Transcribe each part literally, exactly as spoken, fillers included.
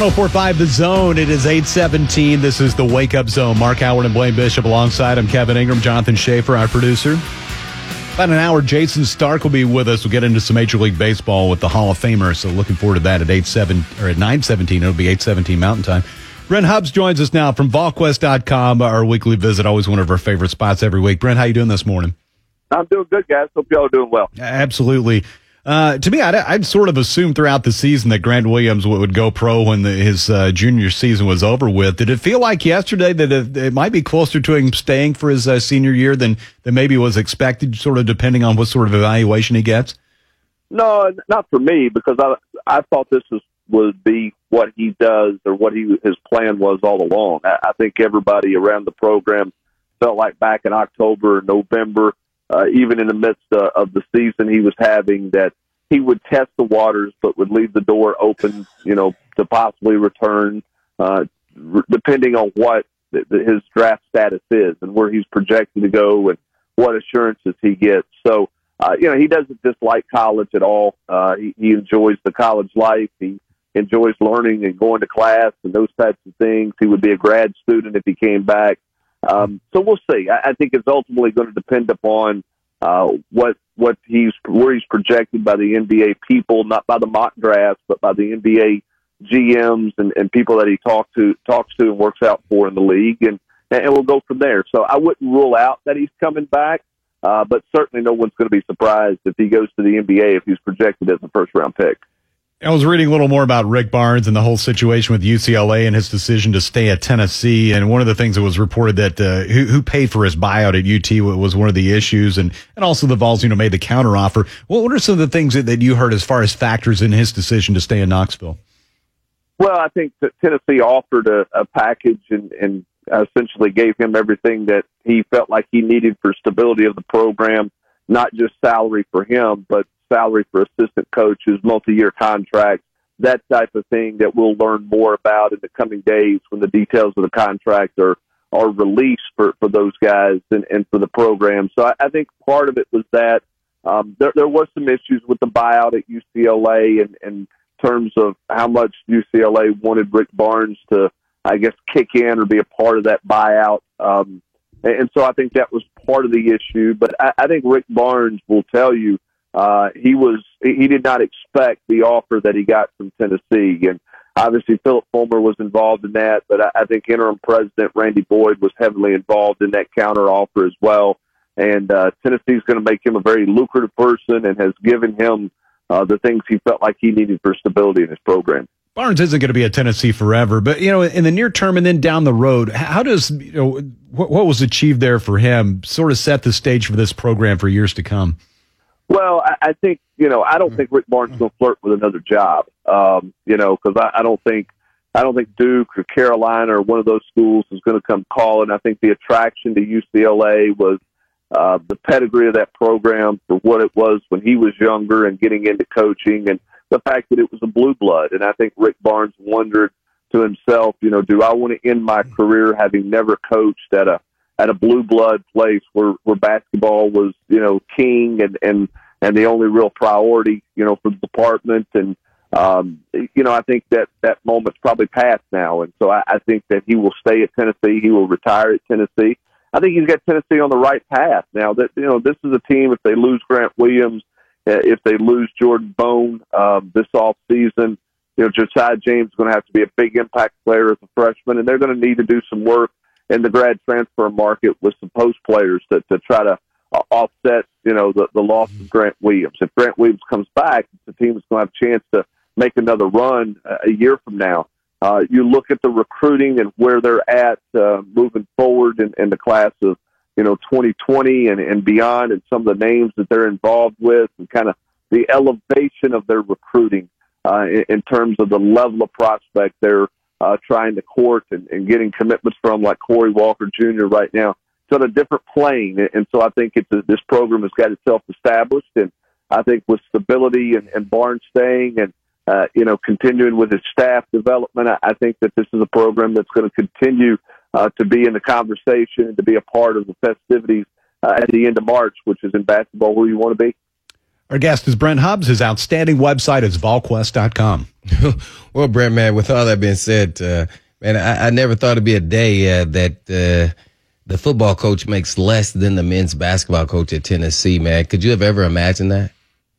one oh four point five The Zone. It is eight seventeen. This is the Wake Up Zone. Mark Howard and Blaine Bishop alongside. I'm Kevin Ingram, Jonathan Schaefer, our producer. About an hour, Jason Stark will be with us. We'll get into some Major League Baseball with the Hall of Famer, so looking forward to that at eight seven or at nine seventeen. It'll be eight seventeen Mountain Time. Brent Hubbs joins us now from Vol Quest dot com, our weekly visit, always one of our favorite spots every week. Brent, how you doing this morning? I'm doing good, guys. Hope y'all are doing well. Absolutely. Uh, to me, I'd, I'd sort of assumed throughout the season that Grant Williams would, would go pro when the, his uh, junior season was over with. Did it feel like yesterday that it, it might be closer to him staying for his uh, senior year than, than maybe was expected, sort of depending on what sort of evaluation he gets? No, not for me, because I I thought this was would be what he does or what he his plan was all along. I, I think everybody around the program felt like back in October, November, Uh, even in the midst uh, of the season he was having, that he would test the waters, but would leave the door open, you know, to possibly return, uh, r- depending on what th- th- his draft status is and where he's projected to go and what assurances he gets. So, uh, you know, he doesn't dislike college at all. Uh, he, he enjoys the college life. He enjoys learning and going to class and those types of things. He would be a grad student if he came back. Um, so we'll see. I, I think it's ultimately going to depend upon uh, what what he's where he's projected by the N B A people, not by the mock drafts, but by the N B A G Ms and, and people that he talks to talks to and works out for in the league, and and we'll go from there. So I wouldn't rule out that he's coming back, uh, but certainly no one's going to be surprised if he goes to the N B A if he's projected as a first round pick. I was reading a little more about Rick Barnes and the whole situation with U C L A and his decision to stay at Tennessee. And one of the things that was reported that uh, who, who paid for his buyout at U T was one of the issues. And, and also the Vols, you know, made the counteroffer. Well, what are some of the things that, that you heard as far as factors in his decision to stay in Knoxville? Well, I think that Tennessee offered a, a package and, and essentially gave him everything that he felt like he needed for stability of the program, not just salary for him, but salary for assistant coaches, multi-year contracts, that type of thing that we'll learn more about in the coming days when the details of the contract are, are released for, for those guys and, and for the program. So I, I think part of it was that um, there, there was some issues with the buyout at U C L A in, in terms of how much U C L A wanted Rick Barnes to, I guess, kick in or be a part of that buyout. Um, and, and so I think that was part of the issue. But I, I think Rick Barnes will tell you, Uh, he was, he did not expect the offer that he got from Tennessee. And obviously Philip Fulmer was involved in that, but I, I think interim president Randy Boyd was heavily involved in that counter offer as well. And, uh, Tennessee's going to make him a very lucrative person and has given him, uh, the things he felt like he needed for stability in his program. Barnes isn't going to be at Tennessee forever, but, you know, in the near term and then down the road, how does, you know, what, what was achieved there for him sort of set the stage for this program for years to come? Well, I, I think, you know, I don't think Rick Barnes is going to flirt with another job, um, you know, because I, I don't think I don't think Duke or Carolina or one of those schools is going to come calling. I think the attraction to U C L A was uh, the pedigree of that program for what it was when he was younger and getting into coaching, and the fact that it was a blue blood. And I think Rick Barnes wondered to himself, you know, do I want to end my career having never coached at a at a blue blood place where, where basketball was, you know, king and, and, and the only real priority, you know, for the department. And, um, you know, I think that that moment's probably past now. And so I, I think that he will stay at Tennessee. He will retire at Tennessee. I think he's got Tennessee on the right path now. That, you know, this is a team, if they lose Grant Williams, uh, if they lose Jordan Bone, um, this off season, you know, Josiah James is going to have to be a big impact player as a freshman, and they're going to need to do some work in the grad transfer market with some post players to, to try to uh, offset, you know, the, the loss of Grant Williams. If Grant Williams comes back, the team is going to have a chance to make another run uh, a year from now. Uh, you look at the recruiting and where they're at uh, moving forward in, in the class of, you know, twenty twenty and, and beyond, and some of the names that they're involved with, and kind of the elevation of their recruiting uh, in, in terms of the level of prospect they're Uh, trying to court and, and getting commitments from, like Corey Walker Junior right now. It's on a different plane. And so I think it's a, this program has got itself established. And I think with stability and, and Barnes staying and, uh, you know, continuing with his staff development, I, I think that this is a program that's going to continue uh, to be in the conversation and to be a part of the festivities uh, at the end of March, which is in basketball where you want to be. Our guest is Brent Hubbs. His outstanding website is vol quest dot com. Well, Brent, man, with all that being said, uh, man, I, I never thought it'd be a day uh, that uh, the football coach makes less than the men's basketball coach at Tennessee, man. Could you have ever imagined that?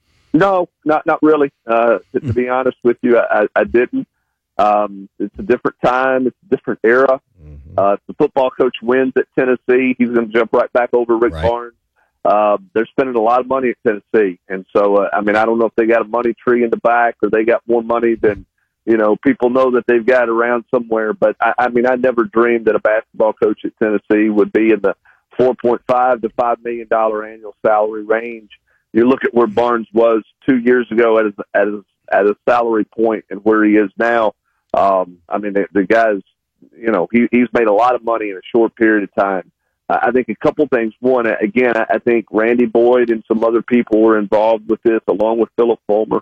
No, not not really. Uh, to, to be honest with you, I, I didn't. Um, it's a different time. It's a different era. Mm-hmm. Uh, if the football coach wins at Tennessee, he's going to jump right back over Rick right. Barnes. Uh, they're spending a lot of money at Tennessee. And so, uh, I mean, I don't know if they got a money tree in the back or they got more money than, you know, people know that they've got around somewhere. But, I, I mean, I never dreamed that a basketball coach at Tennessee would be in the four point five to five million dollars annual salary range. You look at where Barnes was two years ago at his, at his, at his salary point and where he is now. Um, I mean, the, the guy's, you know, he, he's made a lot of money in a short period of time. I think a couple things. One, again, I think Randy Boyd and some other people were involved with this, along with Philip Fulmer.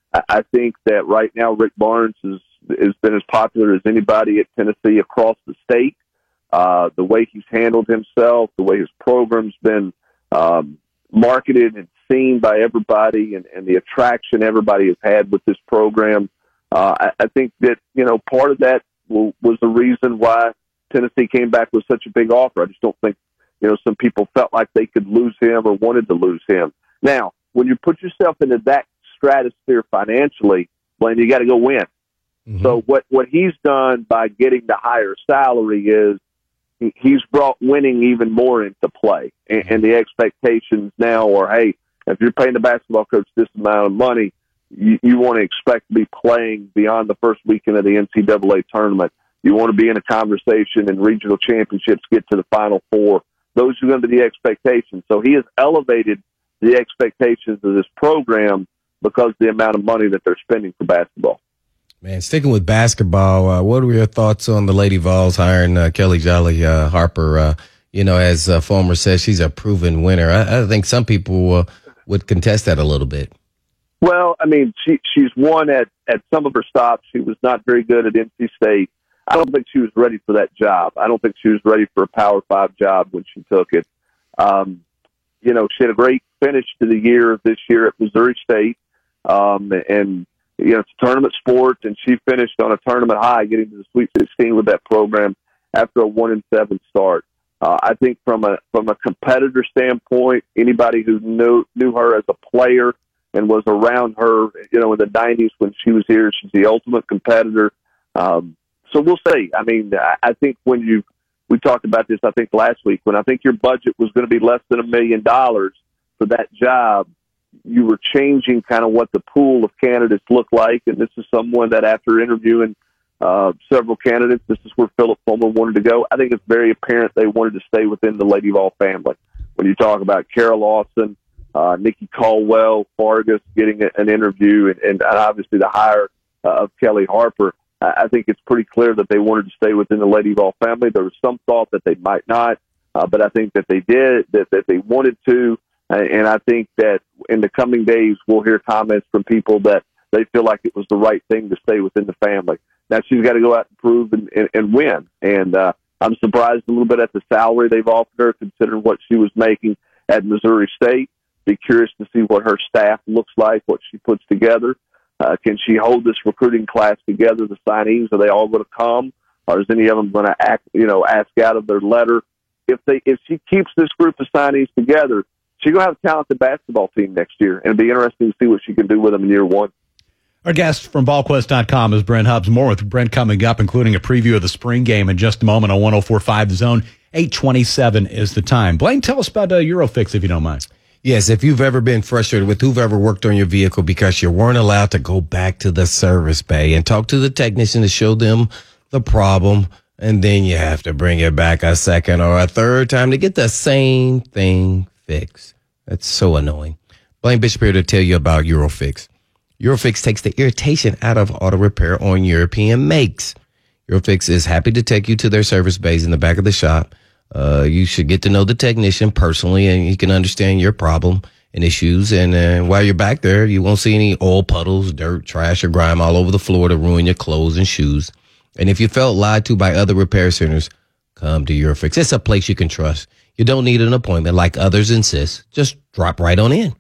I think that right now Rick Barnes is, has been as popular as anybody at Tennessee across the state. Uh, the way he's handled himself, the way his program's been um, marketed and seen by everybody, and, and the attraction everybody has had with this program. Uh, I, I think that, you know, part of that will, was the reason why Tennessee came back with such a big offer. I just don't think, you know, some people felt like they could lose him or wanted to lose him. Now, when you put yourself into that stratosphere financially, Blaine, you got to go win. Mm-hmm. So what, what he's done by getting the higher salary is he, he's brought winning even more into play. And, and the expectations now are, hey, if you're paying the basketball coach this amount of money, you, you want to expect to be playing beyond the first weekend of the N C double A tournament. You want to be in a conversation in regional championships, get to the Final Four. Those are going to be the expectations. So he has elevated the expectations of this program because of the amount of money that they're spending for basketball. Man, sticking with basketball, uh, what were your thoughts on the Lady Vols hiring uh, Kelly Jolly uh, Harper? Uh, you know, as uh, Fulmer says, she's a proven winner. I, I think some people uh, would contest that a little bit. Well, I mean, she, she's won at, at some of her stops. She was not very good at N C State. I don't think she was ready for that job. I don't think she was ready for a Power Five job when she took it. Um, you know, she had a great finish to the year this year at Missouri State. Um, and, you know, it's a tournament sport, and she finished on a tournament high, getting to the Sweet sixteen with that program after a one and seven start. Uh, I think from a, from a competitor standpoint, anybody who knew, knew her as a player and was around her, you know, in the nineties when she was here, she's the ultimate competitor. Um, So we'll see. I mean, I think when you, we talked about this, I think last week, when I think your budget was going to be less than a million dollars for that job, you were changing kind of what the pool of candidates looked like. And this is someone that after interviewing uh, several candidates, this is where Philip Fulmer wanted to go. I think it's very apparent they wanted to stay within the Lady Vol family. When you talk about Kara Lawson, uh, Nikki Caldwell, Fargus getting an interview, and, and obviously the hire uh, of Kelly Harper, I think it's pretty clear that they wanted to stay within the Lady Vol family. There was some thought that they might not, uh, but I think that they did, that, that they wanted to. Uh, and I think that in the coming days, we'll hear comments from people that they feel like it was the right thing to stay within the family. Now, she's got to go out and prove and, and, and win. And uh, I'm surprised a little bit at the salary they've offered her, considering what she was making at Missouri State. Be curious to see what her staff looks like, what she puts together. Uh, can she hold this recruiting class together? The signees, are they all going to come, or is any of them going to act, you know, ask out of their letter? If they, if she keeps this group of signees together, she's going to have a talented basketball team next year, and it'll be interesting to see what she can do with them in year one. Our guest from vol quest dot com is Brent Hubbs. More with Brent coming up, including a preview of the spring game in just a moment on one oh four point five The Zone. eight twenty-seven is the time. Blaine, tell us about uh, Eurofix, if you don't mind. Yes, if you've ever been frustrated with whoever worked on your vehicle because you weren't allowed to go back to the service bay and talk to the technician to show them the problem, and then you have to bring it back a second or a third time to get the same thing fixed. That's so annoying. Blaine Bishop here to tell you about Eurofix. Eurofix takes the irritation out of auto repair on European makes. Eurofix is happy to take you to their service bays in the back of the shop. Uh, you should get to know the technician personally, and he can understand your problem and issues. And uh, while you're back there, you won't see any oil puddles, dirt, trash, or grime all over the floor to ruin your clothes and shoes. And if you felt lied to by other repair centers, come to Eurofix. It's a place you can trust. You don't need an appointment like others insist. Just drop right on in.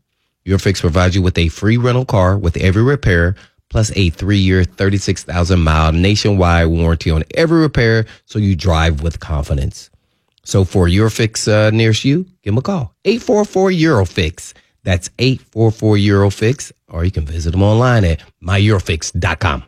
Your Fix provides you with a free rental car with every repair, plus a three-year, thirty-six thousand mile nationwide warranty on every repair, so you drive with confidence. So for Your Fix uh, nearest you, give them a call. eight four four, Eurofix. That's eight four four, Eurofix. Or you can visit them online at my eurofix dot com.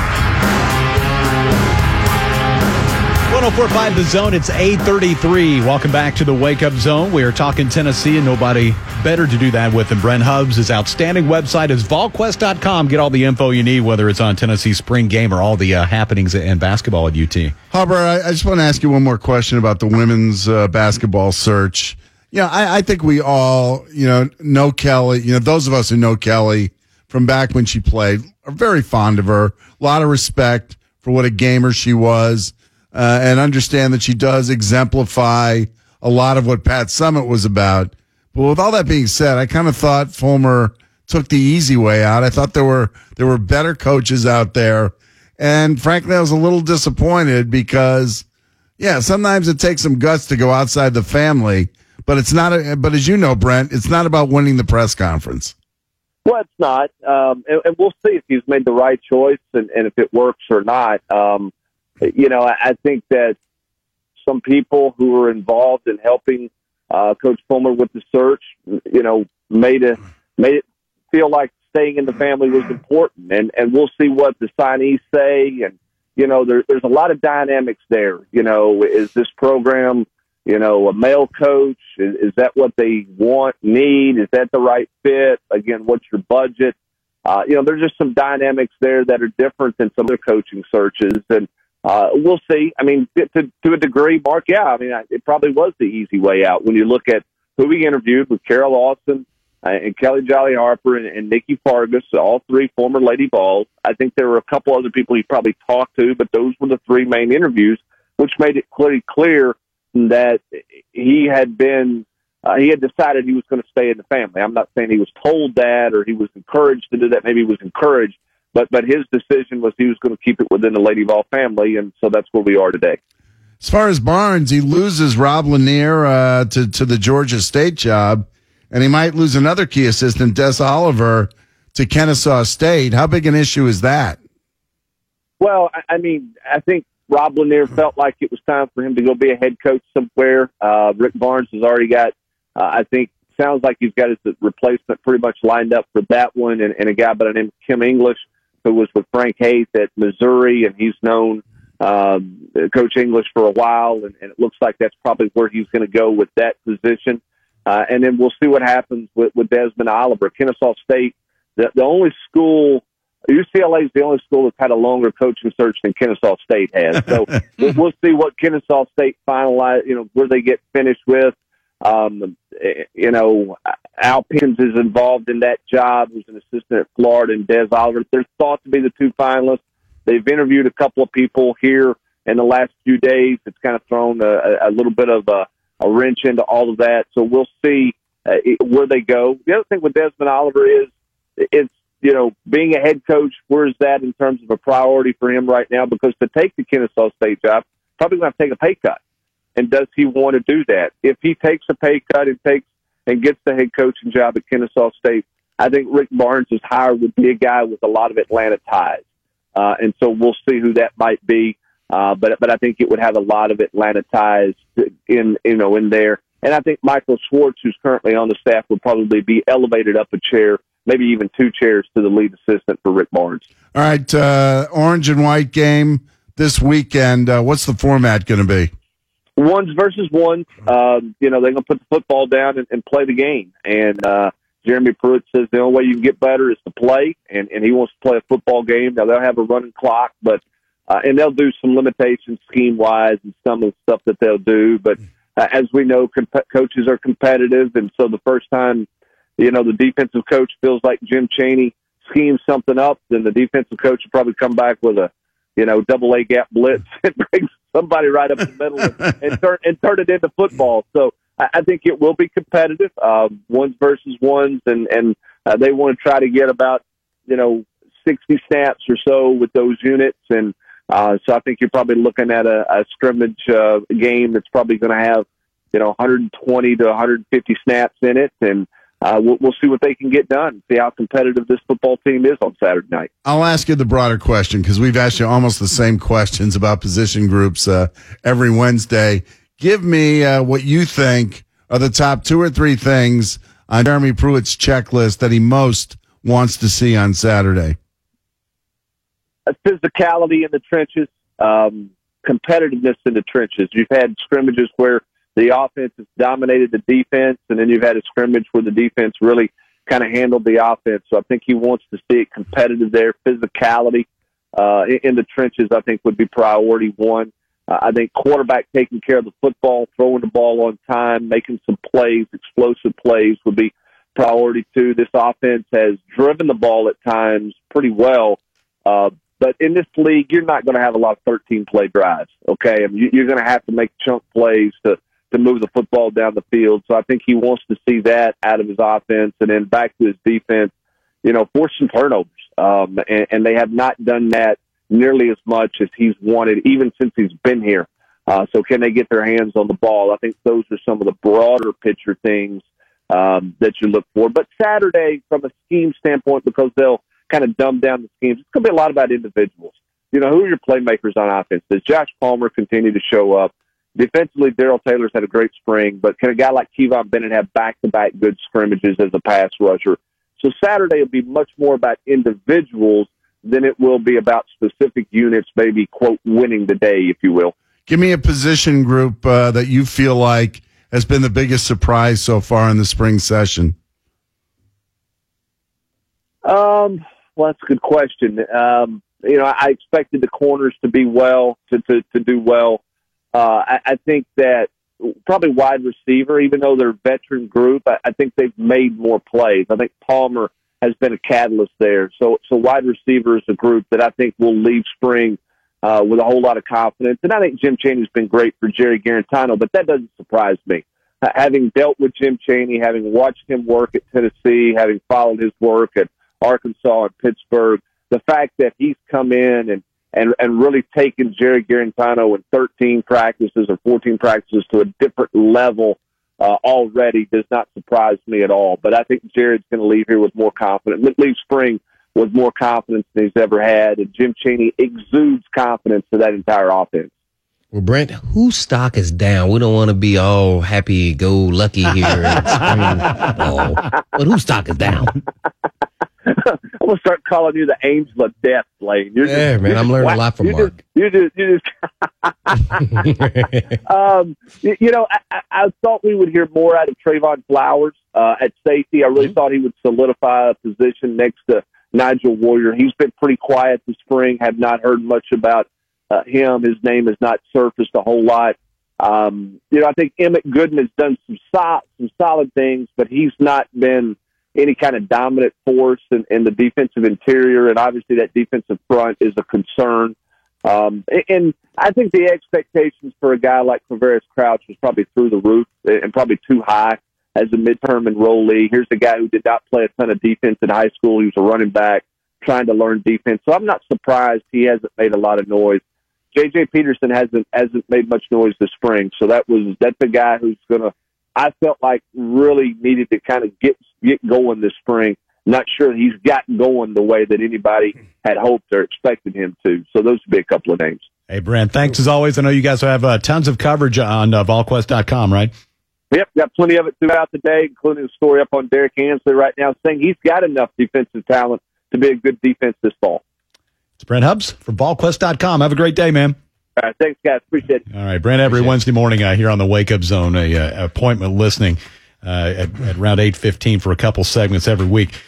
one oh four point five The Zone, it's eight thirty-three. Welcome back to the Wake Up Zone. We are talking Tennessee, and nobody better to do that with than Brent Hubbs. His outstanding website is vol quest dot com. Get all the info you need, whether it's on Tennessee's spring game or all the uh, happenings in basketball at U T. Hubbard, I, I just want to ask you one more question about the women's uh, basketball search. You know, I, I think we all, you know, know Kelly. You know, those of us who know Kelly from back when she played are very fond of her. A lot of respect for what a gamer she was. Uh, and understand that she does exemplify a lot of what Pat Summitt was about. But with all that being said, I kind of thought Fulmer took the easy way out. I thought there were there were better coaches out there. And frankly, I was a little disappointed because, yeah, sometimes it takes some guts to go outside the family. But it's not. A, but as you know, Brent, it's not about winning the press conference. Well, it's not. Um, and, and we'll see if he's made the right choice and, and if it works or not. Um, You know, I think that some people who were involved in helping uh, Coach Fulmer with the search, you know, made it made it feel like staying in the family was important, and and we'll see what the signees say. And you know, there, there's a lot of dynamics there. You know, is this program, you know, a male coach? Is, is that what they want, need? Is that the right fit? Again, what's your budget? Uh, you know, there's just some dynamics there that are different than some other coaching searches, and Uh, we'll see. I mean, to, to a degree, Mark, yeah, I mean, it probably was the easy way out when you look at who we interviewed with Carol Austin uh, and Kelly Jolly Harper and, and Nikki Fargus, all three former Lady Vols. I think there were a couple other people he probably talked to, but those were the three main interviews, which made it pretty clear that he had been, uh, he had decided he was going to stay in the family. I'm not saying he was told that or he was encouraged to do that. Maybe he was encouraged. But but his decision was he was going to keep it within the Lady Vol family, and so that's where we are today. As far as Barnes, he loses Rob Lanier uh, to, to the Georgia State job, and he might lose another key assistant, Des Oliver, to Kennesaw State. How big an issue is that? Well, I, I mean, I think Rob Lanier felt like it was time for him to go be a head coach somewhere. Uh, Rick Barnes has already got, uh, I think, sounds like he's got his replacement pretty much lined up for that one, and, and a guy by the name of Kim English, who was with Frank Haith at Missouri, and he's known um, Coach English for a while, and, and it looks like that's probably where he's going to go with that position. Uh, and then we'll see what happens with, with Desmond Oliver. Kennesaw State, the, the only school, U C L A is the only school that's had a longer coaching search than Kennesaw State has. So we'll, we'll see what Kennesaw State finalize, you know, where they get finished with. Um, you know, Al Pickens is involved in that job. He's an assistant at Florida, and Des Oliver. They're thought to be the two finalists. They've interviewed a couple of people here in the last few days. It's kind of thrown a, a little bit of a, a wrench into all of that. So we'll see uh, where they go. The other thing with Desmond Oliver is it's, you know, being a head coach, where is that in terms of a priority for him right now? Because to take the Kennesaw State job, probably going to have to take a pay cut. And does he want to do that? If he takes a pay cut and takes and gets the head coaching job at Kennesaw State, I think Rick Barnes' hire would be a guy with a lot of Atlanta ties. Uh, and so we'll see who that might be. Uh, but but I think it would have a lot of Atlanta ties in you know in there. And I think Michael Schwartz, who's currently on the staff, would probably be elevated up a chair, maybe even two chairs, to the lead assistant for Rick Barnes. All right, uh, orange and white game this weekend. Uh, what's the format going to be? Ones versus ones. Um, you know, they're going to put the football down and, and play the game. And uh, Jeremy Pruitt says the only way you can get better is to play, and, and he wants to play a football game. Now, they'll have a running clock, but uh, and they'll do some limitations scheme-wise and some of the stuff that they'll do. But uh, as we know, comp- coaches are competitive, and so the first time, you know, the defensive coach feels like Jim Chaney schemes something up, then the defensive coach will probably come back with a, you know, double A gap blitz and bring somebody right up the middle and, and turn and turn it into football. So I, I think it will be competitive, um, ones versus ones, and and uh, they want to try to get about you know sixty snaps or so with those units, and uh, so I think you're probably looking at a, a scrimmage uh, game that's probably going to have you know one hundred twenty to one hundred fifty snaps in it, and uh, we'll, we'll see what they can get done, see how competitive this football team is on Saturday night. I'll ask you the broader question because we've asked you almost the same questions about position groups uh, every Wednesday. Give me uh, what you think are the top two or three things on Jeremy Pruitt's checklist that he most wants to see on Saturday. A physicality in the trenches, um, competitiveness in the trenches. You've had scrimmages where the offense has dominated the defense, and then you've had a scrimmage where the defense really kind of handled the offense. So I think he wants to see it competitive there. Physicality uh, in, in the trenches, I think, would be priority one. Uh, I think quarterback taking care of the football, throwing the ball on time, making some plays, explosive plays would be priority two. This offense has driven the ball at times pretty well, uh, but in this league, you're not going to have a lot of thirteen-play drives, okay? I mean, you, you're going to have to make chunk plays to, to move the football down the field. So I think he wants to see that out of his offense. And then back to his defense, you know, force some turnovers. Um, and, and they have not done that nearly as much as he's wanted, even since he's been here. Uh, so can they get their hands on the ball? I think those are some of the broader picture things um, that you look for. But Saturday, from a scheme standpoint, because they'll kind of dumb down the schemes, it's going to be a lot about individuals. You know, who are your playmakers on offense? Does Josh Palmer continue to show up? Defensively, Darrell Taylor's had a great spring, but can a guy like Kevon Bennett have back-to-back good scrimmages as a pass rusher? So Saturday will be much more about individuals than it will be about specific units, maybe, quote, winning the day, if you will. Give me a position group uh, that you feel like has been the biggest surprise so far in the spring session. Um, well, that's a good question. Um, you know, I expected the corners to be well, to, to, to do well. Uh, I, I think that probably wide receiver, even though they're a veteran group, I, I think they've made more plays. I think Palmer has been a catalyst there. So, so wide receiver is a group that I think will leave spring uh, with a whole lot of confidence. And I think Jim Chaney's been great for Jerry Garantano, but that doesn't surprise me. Uh, having dealt with Jim Chaney, having watched him work at Tennessee, having followed his work at Arkansas and Pittsburgh, the fact that he's come in and, and, and really taken Jerry Garantano in thirteen practices or fourteen practices to a different level Uh, already does not surprise me at all. But I think Jared's going to leave here with more confidence, leave spring with more confidence than he's ever had. And Jim Chaney exudes confidence to that entire offense. Well, Brent, whose stock is down? We don't want to be all happy-go-lucky here in spring ball. But whose stock is down? I'm going to start calling you the angel of death, Blaine. You're yeah, just, man, I'm learning a lot from you Mark. Just, you just, you just um, you, you know, I, I thought we would hear more out of Trayvon Flowers uh, at safety. I really mm-hmm. thought he would solidify a position next to Nigel Warrior. He's been pretty quiet this spring. Have not heard much about uh, him. His name has not surfaced a whole lot. Um, you know, I think Emmett Gooden has done some, so, some solid things, but he's not been any kind of dominant force in, in the defensive interior, and obviously that defensive front is a concern. Um, and, and I think the expectations for a guy like Quavaris Crouch was probably through the roof and probably too high as a midterm enrollee. Here's a guy who did not play a ton of defense in high school. He was a running back trying to learn defense. So I'm not surprised he hasn't made a lot of noise. J J Peterson hasn't hasn't made much noise this spring. So that was that's a guy who's going to, I felt like really needed to kind of get get going this spring. Not sure he's gotten going the way that anybody had hoped or expected him to. So those would be a couple of names. Hey, Brent, thanks as always. I know you guys have uh, tons of coverage on uh, vol quest dot com, right? Yep, got plenty of it throughout the day, including a story up on Derek Ansley right now saying he's got enough defensive talent to be a good defense this fall. It's Brent Hubbs from vol quest dot com. Have a great day, man. All right, thanks, guys. Appreciate it. All right, Brent, every Appreciate Wednesday morning uh, here on the Wake Up Zone, a uh, appointment listening uh, at, at around eight fifteen for a couple segments every week.